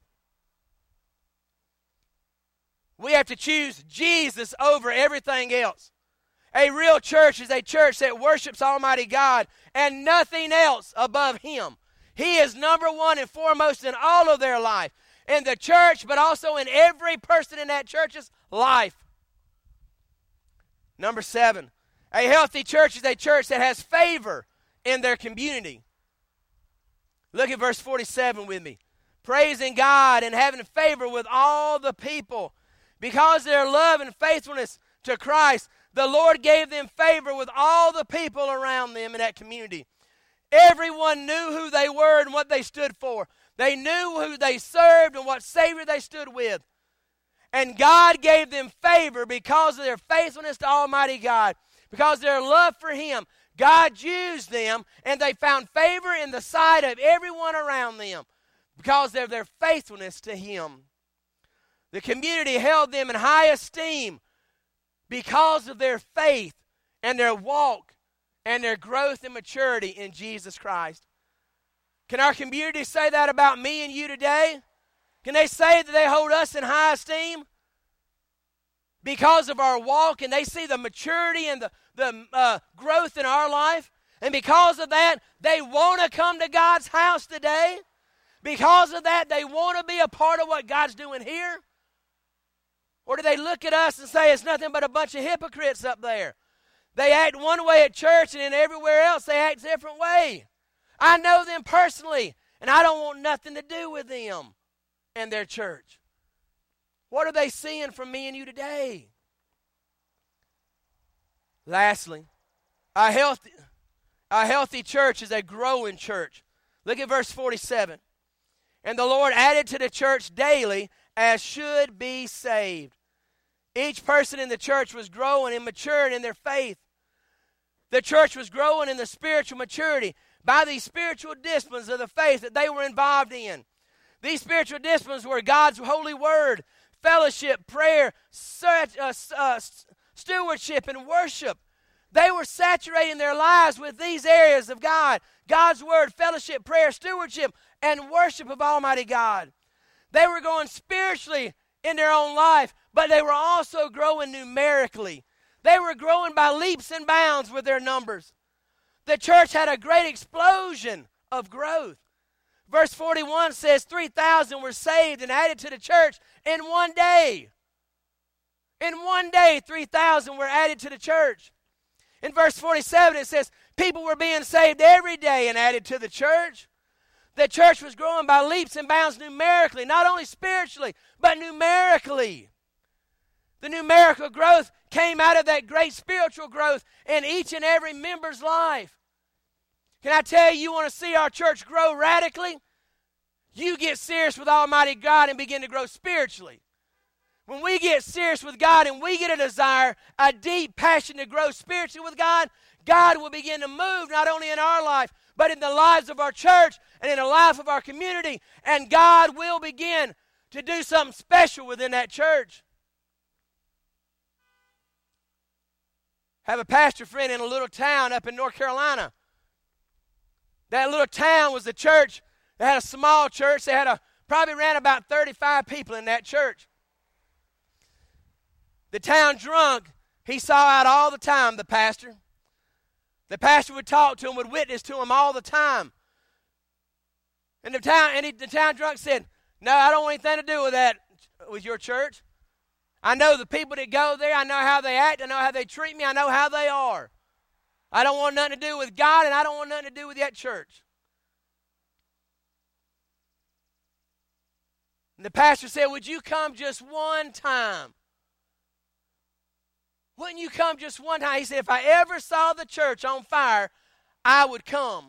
Speaker 1: We have to choose Jesus over everything else. A real church is a church that worships Almighty God and nothing else above Him. He is number one and foremost in all of their life. In the church, but also in every person in that church's life. Number seven, a healthy church is a church that has favor in their community. Look at verse forty-seven with me. praising God and having favor with all the people. Because of their love and faithfulness to Christ, the Lord gave them favor with all the people around them in that community. Everyone knew who they were and what they stood for. They knew who they served and what Savior they stood with. And God gave them favor because of their faithfulness to Almighty God. Because of their love for Him, God used them, and they found favor in the sight of everyone around them because of their faithfulness to Him. The community held them in high esteem because of their faith and their walk and their growth and maturity in Jesus Christ. Can our community say that about me and you today? Can they say that they hold us in high esteem? Because of our walk, and they see the maturity and the, the uh, growth in our life. And because of that, they want to come to God's house today. Because of that, they want to be a part of what God's doing here. Or do they look at us and say it's nothing but a bunch of hypocrites up there? They act one way at church, and then everywhere else they act a different way. I know them personally, and I don't want nothing to do with them and their church. What are they seeing from me and you today? Lastly, a healthy, a healthy church is a growing church. Look at verse forty-seven. And the Lord added to the church daily as should be saved. Each person in the church was growing and maturing in their faith. The church was growing in the spiritual maturity by these spiritual disciplines of the faith that they were involved in. These spiritual disciplines were God's holy word, fellowship, prayer, stewardship, and worship. They were saturating their lives with these areas of God. God's word, fellowship, prayer, stewardship, and worship of Almighty God. They were growing spiritually in their own life, but they were also growing numerically. They were growing by leaps and bounds with their numbers. The church had a great explosion of growth. Verse forty-one says three thousand were saved and added to the church in one day. In one day, three thousand were added to the church. In verse forty-seven, it says people were being saved every day and added to the church. The church was growing by leaps and bounds numerically, not only spiritually, but numerically. The numerical growth came out of that great spiritual growth in each and every member's life. Can I tell you, you want to see our church grow radically? You get serious with Almighty God and begin to grow spiritually. When we get serious with God and we get a desire, a deep passion to grow spiritually with God, God will begin to move not only in our life, but in the lives of our church and in the life of our community. And God will begin to do something special within that church. I have a pastor friend in a little town up in North Carolina. That little town was a church. They had a small church. They had a probably ran about thirty-five people in that church. The town drunk, he saw out all the time, the pastor. The pastor would talk to him, would witness to him all the time. And the town, and he, the town drunk said, "No, I don't want anything to do with that, with your church. I know the people that go there. I know how they act. I know how they treat me. I know how they are. I don't want nothing to do with God, and I don't want nothing to do with that church." And the pastor said, "Would you come just one time? Wouldn't you come just one time?" He said, "If I ever saw the church on fire, I would come."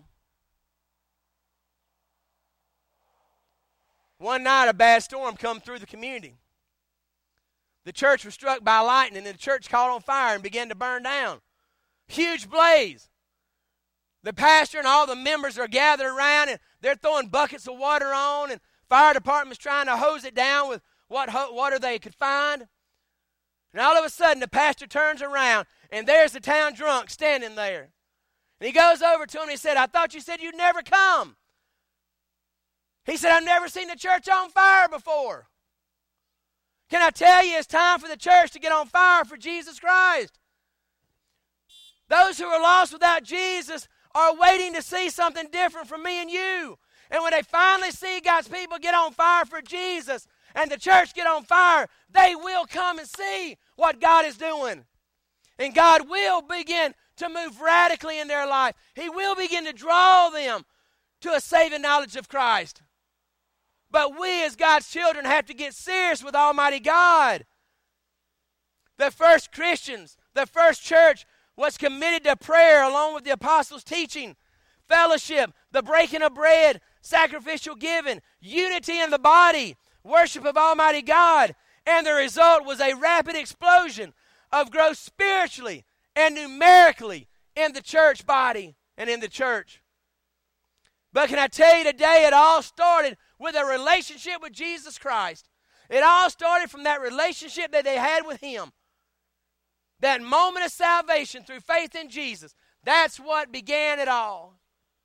Speaker 1: One night, a bad storm come through the community. The church was struck by lightning, and the church caught on fire and began to burn down. Huge blaze. The pastor and all the members are gathered around, and they're throwing buckets of water on, and fire department's trying to hose it down with what ho- water they could find. And all of a sudden, the pastor turns around, and there's the town drunk standing there. And he goes over to him, and he said, "I thought you said you'd never come." He said, "I've never seen the church on fire before." Can I tell you, it's time for the church to get on fire for Jesus Christ. Those who are lost without Jesus are waiting to see something different from me and you. And when they finally see God's people get on fire for Jesus and the church get on fire, they will come and see what God is doing. And God will begin to move radically in their life. He will begin to draw them to a saving knowledge of Christ. But we as God's children have to get serious with Almighty God. The first Christians, the first church was committed to prayer along with the apostles' teaching, fellowship, the breaking of bread, sacrificial giving, unity in the body, worship of Almighty God. And the result was a rapid explosion of growth spiritually and numerically in the church body and in the church. But can I tell you today, it all started with a relationship with Jesus Christ. It all started from that relationship that they had with Him. That moment of salvation through faith in Jesus. That's what began it all.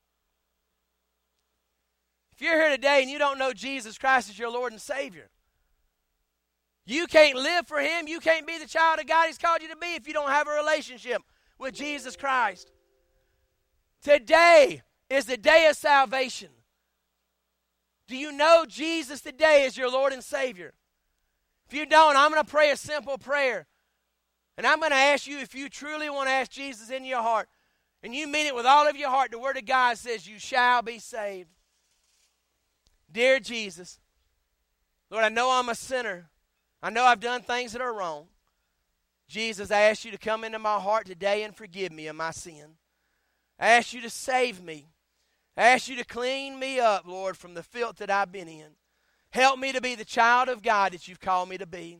Speaker 1: If you're here today and you don't know Jesus Christ as your Lord and Savior, you can't live for Him. You can't be the child of God He's called you to be if you don't have a relationship with Jesus Christ. Today is the day of salvation. Do you know Jesus today as your Lord and Savior? If you don't, I'm going to pray a simple prayer. And I'm going to ask you, if you truly want to ask Jesus in your heart, and you mean it with all of your heart, the Word of God says you shall be saved. Dear Jesus, Lord, I know I'm a sinner. I know I've done things that are wrong. Jesus, I ask you to come into my heart today and forgive me of my sin. I ask you to save me. I ask you to clean me up, Lord, from the filth that I've been in. Help me to be the child of God that you've called me to be.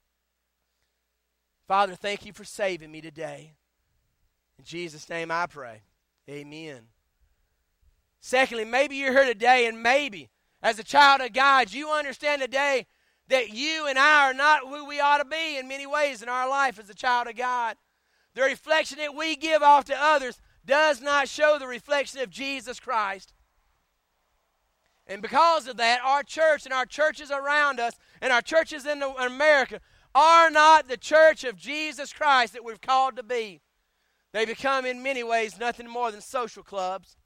Speaker 1: Father, thank you for saving me today. In Jesus' name I pray. Amen. Secondly, maybe you're here today, and maybe as a child of God, you understand today that you and I are not who we ought to be in many ways in our life as a child of God. The reflection that we give off to others does not show the reflection of Jesus Christ. And because of that, our church and our churches around us and our churches in, the, in America are not the church of Jesus Christ that we're called to be. They become in many ways nothing more than social clubs.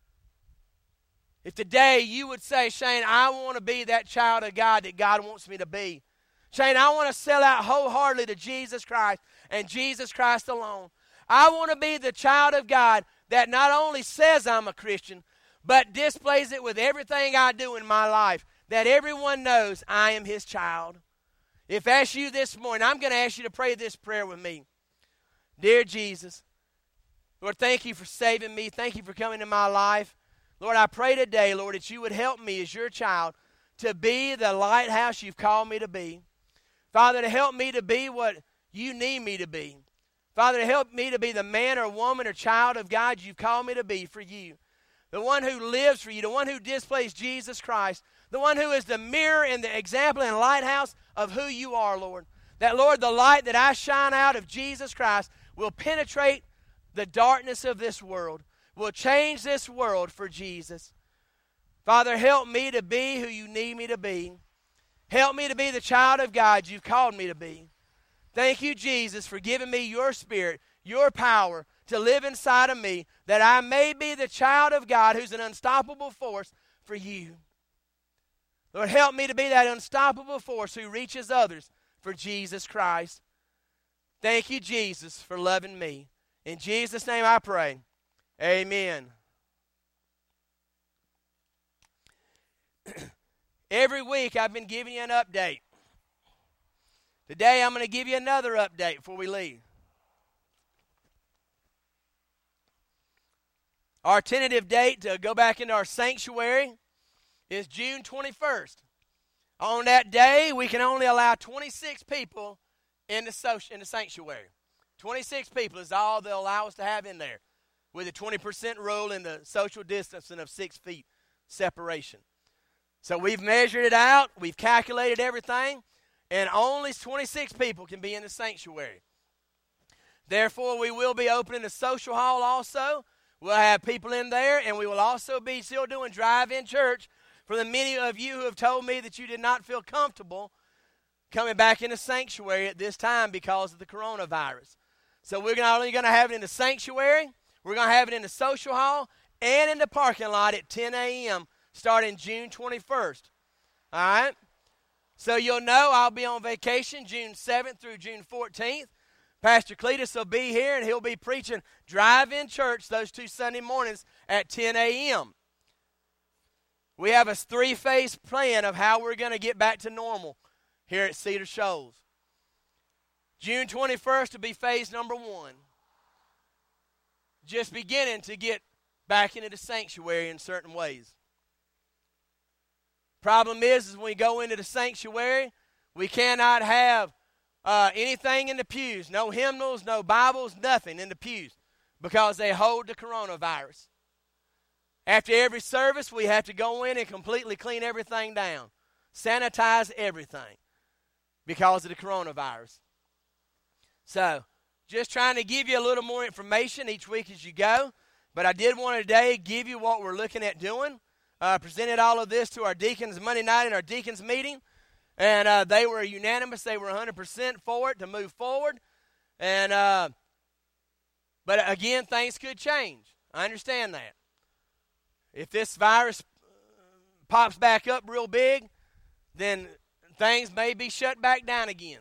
Speaker 1: If today you would say, Shane, I want to be that child of God that God wants me to be. Shane, I want to sell out wholeheartedly to Jesus Christ and Jesus Christ alone. I want to be the child of God that not only says I'm a Christian, but displays it with everything I do in my life, that everyone knows I am His child. If that's you this morning, I'm going to ask you to pray this prayer with me. Dear Jesus, Lord, thank you for saving me. Thank you for coming into my life. Lord, I pray today, Lord, that you would help me as your child to be the lighthouse you've called me to be. Father, to help me to be what you need me to be. Father, to help me to be the man or woman or child of God you've called me to be for you. The one who lives for you, the one who displays Jesus Christ, the one who is the mirror and the example and lighthouse of who you are, Lord. That, Lord, the light that I shine out of Jesus Christ will penetrate the darkness of this world, will change this world for Jesus. Father, help me to be who you need me to be. Help me to be the child of God you've called me to be. Thank you, Jesus, for giving me your spirit, your power to live inside of me, that I may be the child of God who's an unstoppable force for you. Lord, help me to be that unstoppable force who reaches others for Jesus Christ. Thank you, Jesus, for loving me. In Jesus' name I pray. Amen. Every week I've been giving you an update. Today I'm going to give you another update before we leave. Our tentative date to go back into our sanctuary is June twenty-first. On that day, we can only allow twenty-six people in the, social, in the sanctuary. twenty-six people is all they'll allow us to have in there, with a twenty percent rule and the social distancing of six feet separation. So we've measured it out, we've calculated everything, and only twenty-six people can be in the sanctuary. Therefore, we will be opening the social hall also. We'll have people in there, and we will also be still doing drive-in church for the many of you who have told me that you did not feel comfortable coming back in the sanctuary at this time because of the coronavirus. So we're not only going to have it in the sanctuary, we're going to have it in the social hall and in the parking lot at ten a.m. starting June twenty-first. All right? So you'll know I'll be on vacation June seventh through June fourteenth. Pastor Cletus will be here, and he'll be preaching drive-in church those two Sunday mornings at ten a.m. We have a three-phase plan of how we're going to get back to normal here at Cedar Shoals. June twenty-first will be phase number one. Just beginning to get back into the sanctuary in certain ways. Problem is, is when we go into the sanctuary, we cannot have uh, anything in the pews. No hymnals, no Bibles, nothing in the pews because they hold the coronavirus. After every service, we have to go in and completely clean everything down. Sanitize everything because of the coronavirus. So, just trying to give you a little more information each week as you go. But I did want to today give you what we're looking at doing. Uh, presented all of this to our deacons Monday night in our deacons meeting. And uh, they were unanimous. They were one hundred percent for it to move forward. And uh, But again, things could change. I understand that. If this virus pops back up real big, then things may be shut back down again.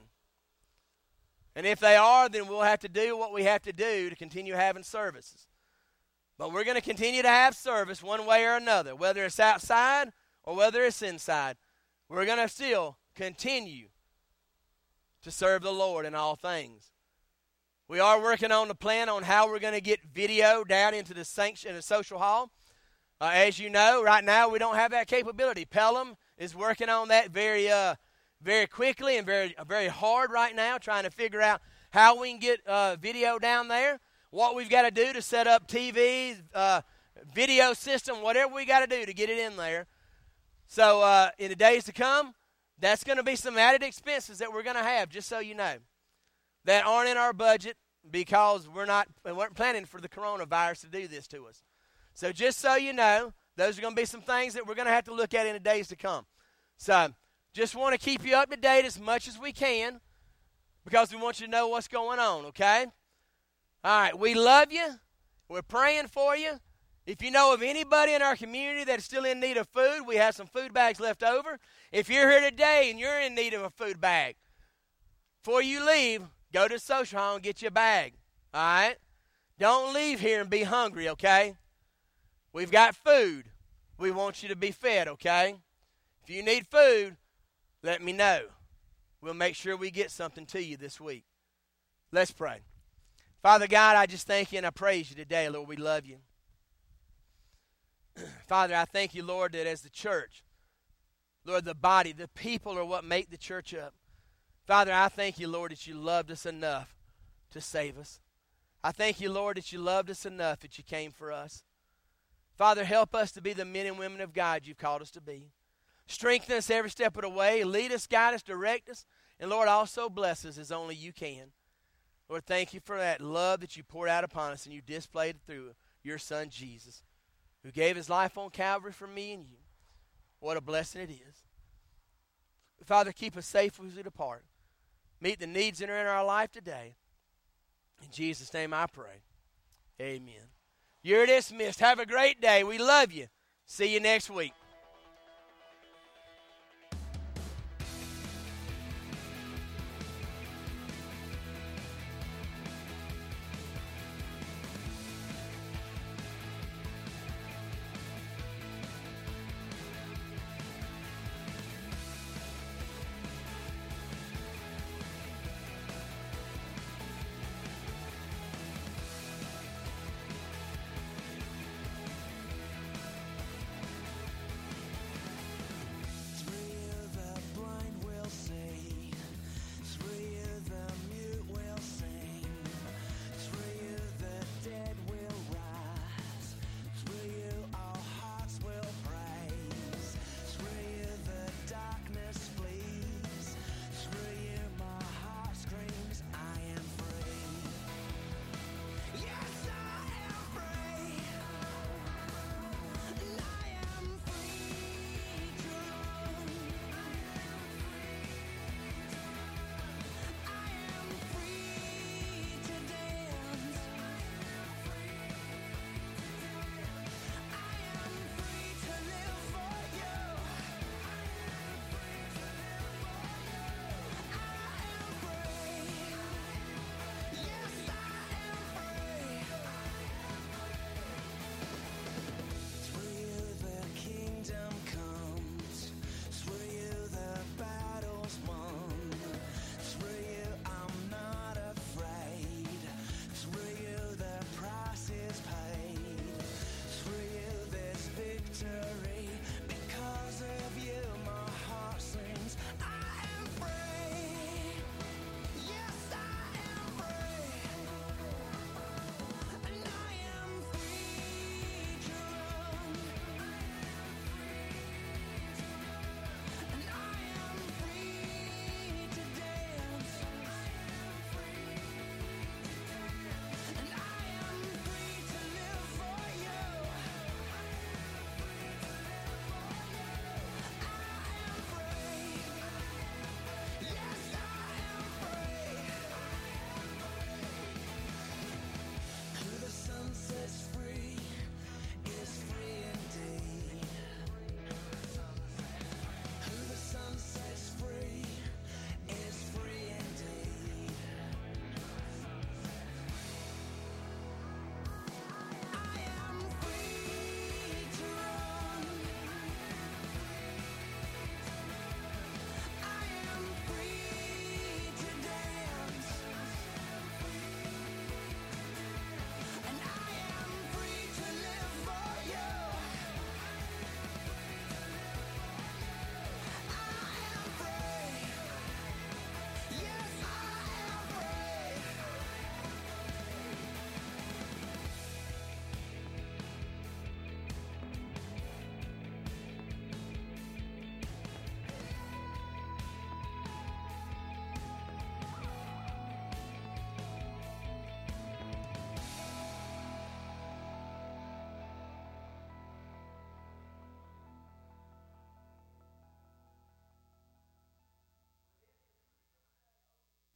Speaker 1: And if they are, then we'll have to do what we have to do to continue having services. But we're going to continue to have service one way or another, whether it's outside or whether it's inside. We're going to still continue to serve the Lord in all things. We are working on the plan on how we're going to get video down into the sanction and the social hall. Uh, as you know, right now we don't have that capability. Pelham is working on that very uh, very quickly and very very hard right now, trying to figure out how we can get uh, video down there, what we've got to do to set up T Vs, uh, video system, whatever we got to do to get it in there. So uh, in the days to come, that's going to be some added expenses that we're going to have, just so you know, that aren't in our budget because we're not we weren't planning for the coronavirus to do this to us. So just so you know, those are going to be some things that we're going to have to look at in the days to come. So just want to keep you up to date as much as we can because we want you to know what's going on, okay? All right, we love you. We're praying for you. If you know of anybody in our community that's still in need of food, we have some food bags left over. If you're here today and you're in need of a food bag, before you leave, go to the social hall and get you a bag, all right? Don't leave here and be hungry, okay? We've got food. We want you to be fed, okay? If you need food, let me know. We'll make sure we get something to you this week. Let's pray. Father God, I just thank you and I praise you today, Lord. We love you. Father, I thank you, Lord, that as the church, Lord, the body, the people are what make the church up. Father, I thank you, Lord, that you loved us enough to save us. I thank you, Lord, that you loved us enough that you came for us. Father, help us to be the men and women of God you've called us to be. Strengthen us every step of the way. Lead us, guide us, direct us. And, Lord, also bless us as only you can. Lord, thank you for that love that you poured out upon us and you displayed it through your Son, Jesus, who gave his life on Calvary for me and you. What a blessing it is. Father, keep us safe as we depart. Meet the needs that are in our life today. In Jesus' name I pray. Amen. You're dismissed. Have a great day. We love you. See you next week.